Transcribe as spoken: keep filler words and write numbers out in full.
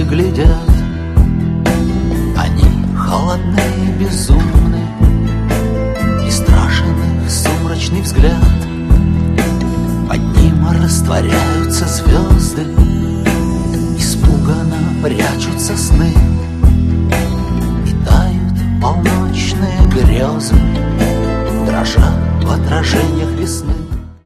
и глядят. Они холодные, безумные, и страшен их сумрачный взгляд. Под ним растворяются звезды, испуганно прячутся сны, и тают полночные грезы, дрожат в отражениях весны.